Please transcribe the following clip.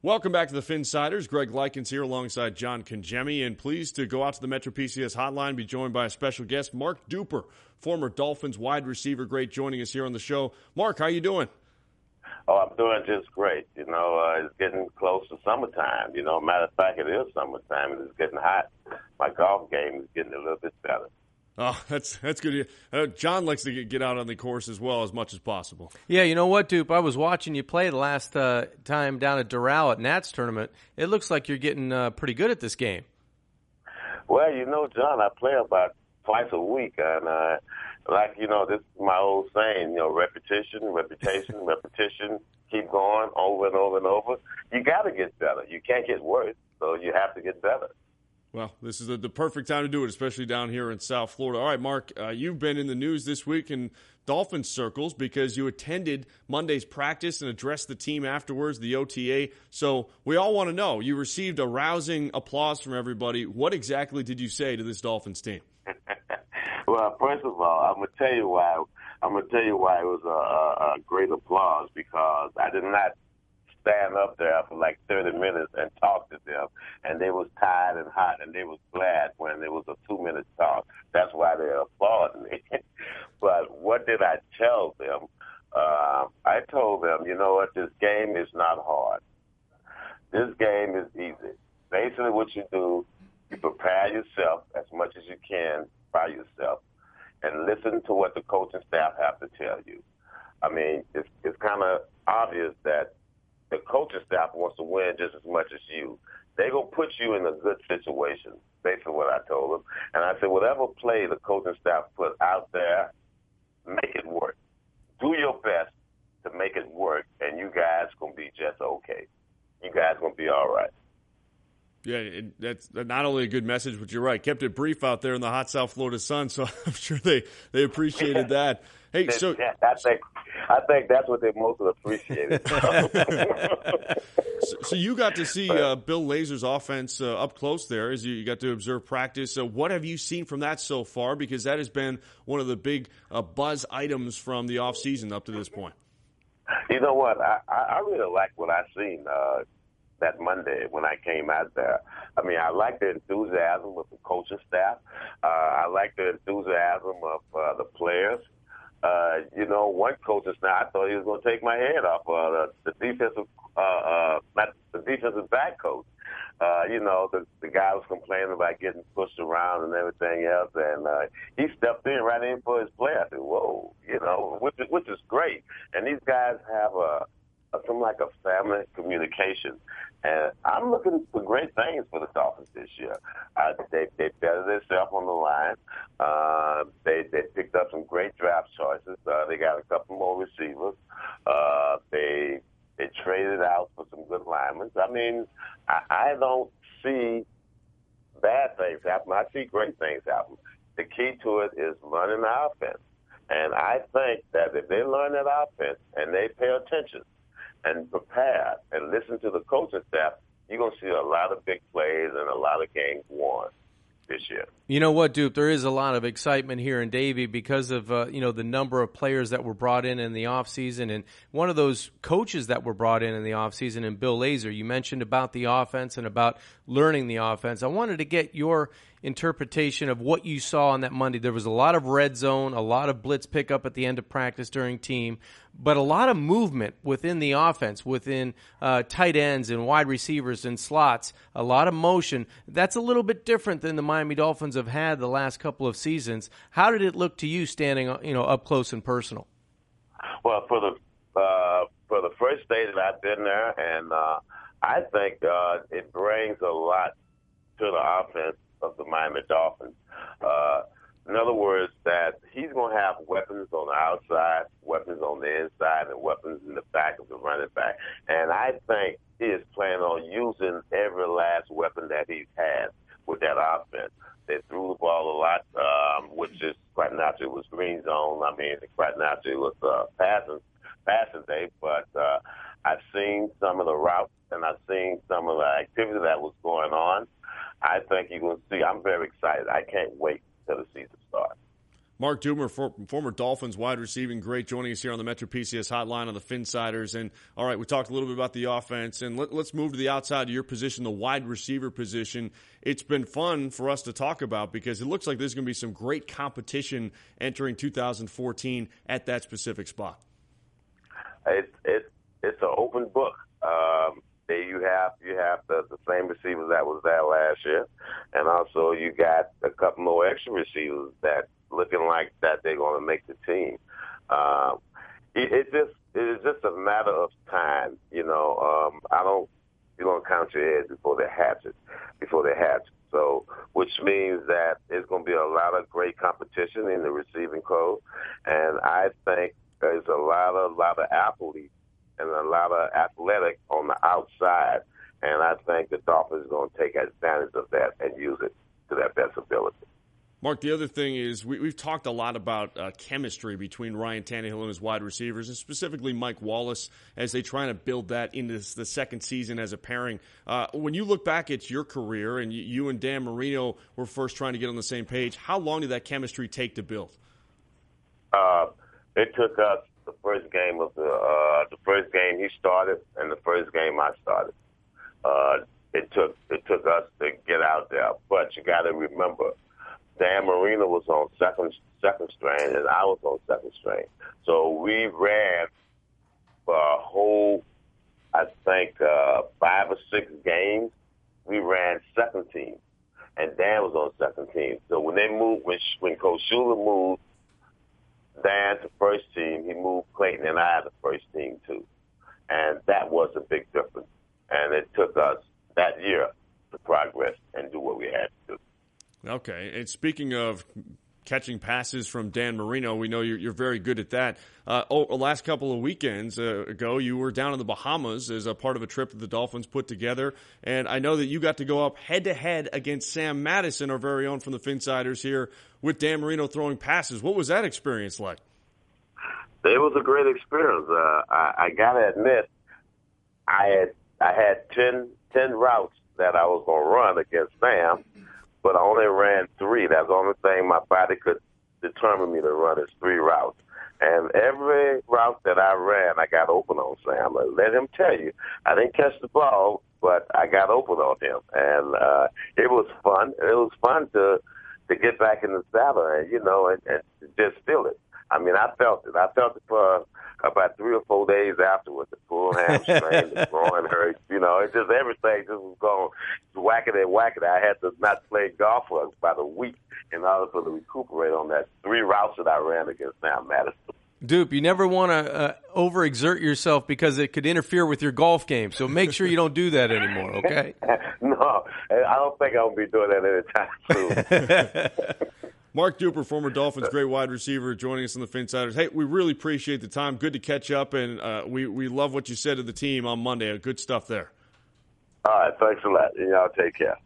Welcome back to the Finsiders. Greg Likens here alongside John Congemi, and pleased to go out to the Metro PCS hotline, be joined by a special guest, Mark Duper, former Dolphins wide receiver great, joining us here on the show. Mark, how you doing? Oh, I'm doing just great. It's getting close to summertime. Matter of fact, it is summertime and it's getting hot. My golf game is getting a little bit better. Oh, that's good. John likes to get out on the course as well as much as possible. Yeah, you know what, Dupe? I was watching you play the last time down at Doral at Nats tournament. It looks like you're getting pretty good at this game. Well, John, I play about twice a week, and this is my old saying, repetition, keep going over and over and over. You got to get better. You can't get worse, so you have to get better. Well, this is the perfect time to do it, especially down here in South Florida. All right, Mark, you've been in the news this week in Dolphins circles because you attended Monday's practice and addressed the team afterwards, the OTA. So we all want to know, you received a rousing applause from everybody. What exactly did you say to this Dolphins team? Well, first of all, I'm gonna tell you why it was a great applause, because I did not stand up there for like 30 minutes and talk to them, and they was tired and hot, and they was glad when it was a 2-minute talk. That's why they applauded me. But what did I tell them? I told them, you know what, this game is not hard. This game is easy. Basically what you do, you prepare yourself as much as you can by yourself and listen to what the coaching staff have to tell you. I mean, it's kind of obvious that the coaching staff wants to win just as much as you. They're going to put you in a good situation, basically what I told them. And I said, whatever play the coaching staff put out there, make it work. Do your best to make it work, and you guys going to be just okay. You guys going to be all right. Yeah, that's not only a good message, but you're right. Kept it brief out there in the hot South Florida sun, so I'm sure they appreciated that. Hey, so I think that's what they most appreciated. so you got to see Bill Lazor's offense up close there as you got to observe practice. So what have you seen from that so far? Because that has been one of the big buzz items from the offseason up to this point. You know what? I really like what I seen that Monday when I came out there. I mean, I like the enthusiasm of the coaching staff. I like the enthusiasm of the players. One coaching staff, I thought he was going to take my head off the defensive, not the defensive back coach. The guy was complaining about getting pushed around and everything else, and he stepped in right in for his play. I said, whoa, which is great. And these guys have something like a family communication. And I'm looking for great things for the Dolphins this year. They bettered themselves on the line. They picked up some great draft choices. They got a couple more receivers. They traded out for some good linemen. I mean, I don't see bad things happen. I see great things happen. The key to it is learning the offense. And I think that if they learn that offense and they pay attention and prepare and listen to the coaching staff, you're going to see a lot of big plays and a lot of games won this year. You know what, Dupe? There is a lot of excitement here in Davie because of the number of players that were brought in the offseason, and one of those coaches that were brought in the offseason, and Bill Lazor. You mentioned about the offense and about learning the offense. I wanted to get your interpretation of what you saw on that Monday. There was a lot of red zone, a lot of blitz pickup at the end of practice during team, but a lot of movement within the offense, within tight ends and wide receivers and slots, a lot of motion. That's a little bit different than the Miami Dolphins have had the last couple of seasons. How did it look to you standing up close and personal? Well, for the first day that I've been there, and I think it brings a lot to the offense of the Miami Dolphins. In other words, that he's going to have weapons on the outside, weapons on the inside, and weapons in the back of the running back. And I think he is planning on using every last weapon that he's had with that offense. They threw the ball a lot, which is quite natural. It was green zone. I mean, quite natural. It was passing day. But I've seen some of the routes, and I've seen some of the activity that was going on. I think you're going to see. I'm very excited. I can't wait till the season starts. Mark Duper, former Dolphins wide receiving great, joining us here on the Metro PCS hotline on the Finsiders. And all right, we talked a little bit about the offense, and let's move to the outside of your position, the wide receiver position. It's been fun for us to talk about because it looks like there's going to be some great competition entering 2014 at that specific spot. It's an open book. You have the same receivers that was there last year, and also you got a couple more extra receivers that looking like that they're going to make the team. It is just a matter of time, you know. You don't count your eggs before they hatch. So, which means that there's going to be a lot of great competition in the receiving corps, and I think there's a lot of athletes and a lot of athletic on the outside, and I think the Dolphins are going to take advantage of that and use it to their best ability. Mark, the other thing is we've talked a lot about chemistry between Ryan Tannehill and his wide receivers, and specifically Mike Wallace, as they try to build that into the second season as a pairing. When you look back at your career, and you and Dan Marino were first trying to get on the same page, how long did that chemistry take to build? It took us the first game he started and the first game I started. It took us to get out there, but you got to remember, Dan Marino was on second string and I was on second string. So we ran for a whole, I think, 5 or 6 games. We ran second team, and Dan was on second team. So when they moved, when Coach Shula moved Dan to first team, he moved Clayton and I to first team too. And that was a big difference. And it took us that year to progress and do what we had to do. Okay. And speaking of catching passes from Dan Marino, we know you're very good at that. Last couple of weekends ago, you were down in the Bahamas as a part of a trip that the Dolphins put together. And I know that you got to go up head-to-head against Sam Madison, our very own from the Finsiders here, with Dan Marino throwing passes. What was that experience like? It was a great experience. I got to admit, I had 10 routes that I was going to run against Sam, but I only ran 3. That's the only thing my body could determine me to run is 3 routes. And every route that I ran, I got open on Sam. Let him tell you, I didn't catch the ball, but I got open on him. And it was fun. It was fun to get back in the saddle and, and just feel it. I mean, I felt it. I felt it for about 3 or 4 days afterwards. The full hamstring, the groin hurt. It just everything just was going whackety. I had to not play golf for about a week in order to recuperate on that 3 routes that I ran against Sam Madison. Dupe, you never want to overexert yourself because it could interfere with your golf game. So make sure you don't do that anymore, okay? No, I don't think I'm going to be doing that anytime soon. Mark Duper, former Dolphins great wide receiver, joining us on the Finsiders. Hey, we really appreciate the time. Good to catch up, and we love what you said to the team on Monday. Good stuff there. All right, thanks a lot. Y'all take care.